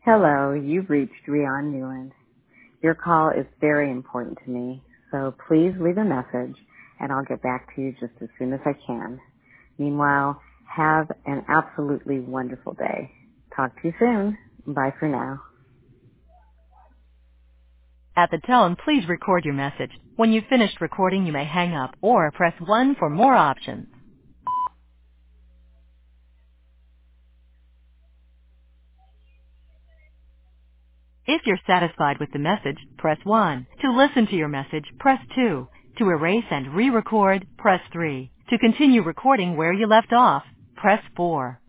Hello, you've reached Rion Newland. Your call is very important to me, so please leave a message and I'll get back to you just as soon as I can. Meanwhile, have an absolutely wonderful day. Talk to you soon. Bye for now. At the tone, please record your message. When you've finished recording, you may hang up or press 1 for more options. If you're satisfied with the message, press 1. To listen to your message, press 2. To erase and re-record, press 3. To continue recording where you left off, press 4.